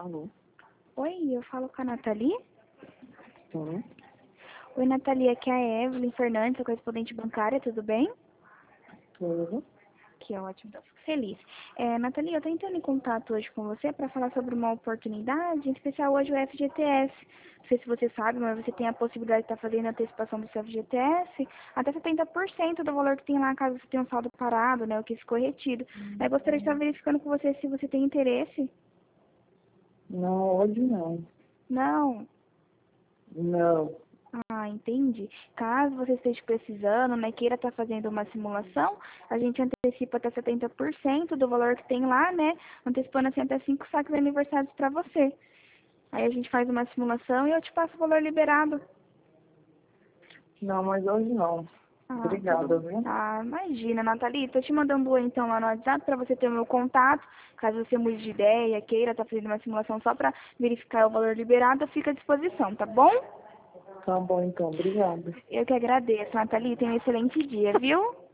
Alô? Oi, eu falo com a Nathalie. Sim. Oi, Nathalie, aqui é a Evelyn Fernandes, sua correspondente bancária, tudo bem? Tudo. Que ótimo, então fico feliz. Nathalie, eu estou entrando em contato hoje com você para falar sobre uma oportunidade, em especial hoje o FGTS. Não sei se você sabe, mas você tem a possibilidade de estar fazendo a antecipação do seu FGTS até 70% do valor que tem lá, caso você tenha um saldo parado, né, o que ficou retido. Eu gostaria de estar verificando com você se você tem interesse. Não, hoje não. Não. Não. Ah, entendi. Caso você esteja precisando, né, queira estar fazendo uma simulação, a gente antecipa até 70% do valor que tem lá, né, antecipando assim até 5 saques de aniversários para você. Aí a gente faz uma simulação e eu te passo o valor liberado. Não, mas hoje não. Ah, Obrigada, tudo. viu? Ah, imagina, Nathalie. Tô te mandando oi então lá no WhatsApp para você ter o meu contato. Caso você mude de ideia, queira estar fazendo uma simulação só para verificar o valor liberado, fica à disposição, tá bom? Tá bom, então. Obrigada. Eu que agradeço, Nathalie. Tenha um excelente dia, viu?